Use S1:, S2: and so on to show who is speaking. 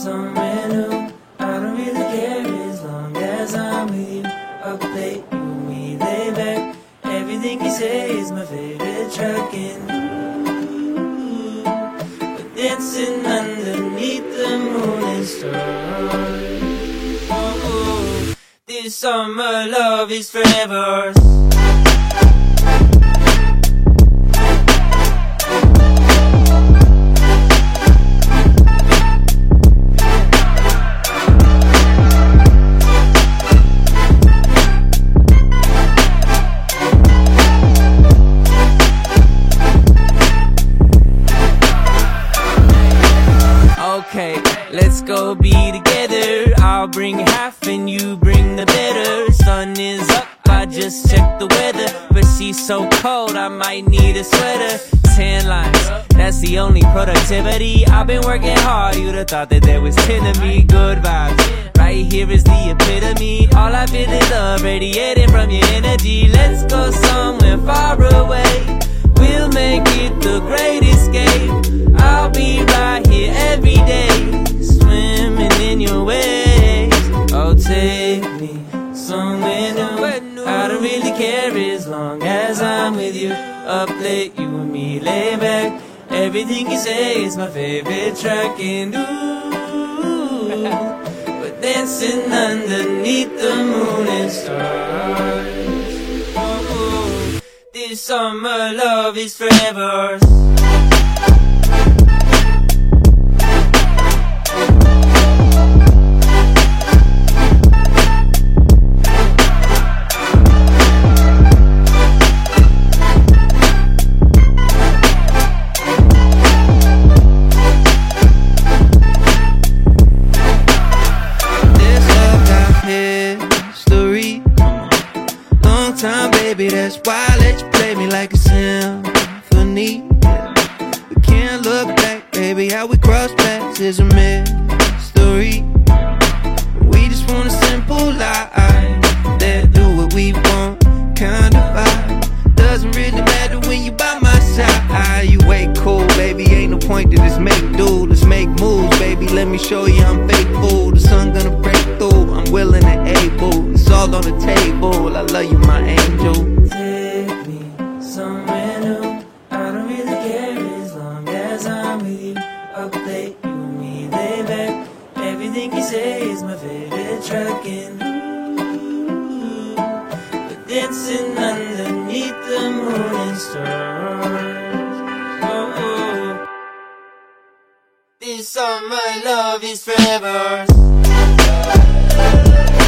S1: somewhere new. I don't really care as long as I'm with you. Up late, you and me, lay back. Everything you say is my favorite track. And ooh, we're dancing underneath the moon and stars. Oh, this summer love is forever. Okay, let's go be together. I'll bring half and you bring the better. Sun is up, I just checked the weather, but she's so cold I might need a sweater. Tan lines, that's the only productivity. I've been working hard, you'd have thought that there was 10 of me. Good vibes, right here is the epitome. All I feel is love radiating from your energy. Let's go somewhere far away. We'll make it the great escape. I'll be right here every day, swimming in your waves. Oh, take me somewhere new. I don't really care as long as I'm with you. Up late, you and me, lay back. Everything you say is my favorite track. And ooh, we're dancing underneath the moon and stars. Oh, this summer love is forever.
S2: Time, baby, that's why I let you play me like a symphony. We can't look back, baby, how we cross paths is a mystery. We just want a simple life, let do what we want, kind of vibe. Doesn't really matter when you by my side. You way cool, baby, ain't no point to just make do. Let's make moves, baby, let me show you I'm faithful. The sun gonna break through, I'm willing and able. It's all on the table, I love you, my angel.
S1: Take me somewhere new. I don't really care as long as I'm with you. Up late, you and me, lay back. Everything you say is my favorite track. And ooh, we're dancing underneath the moon and stars. Oh, oh. This summer love is forever.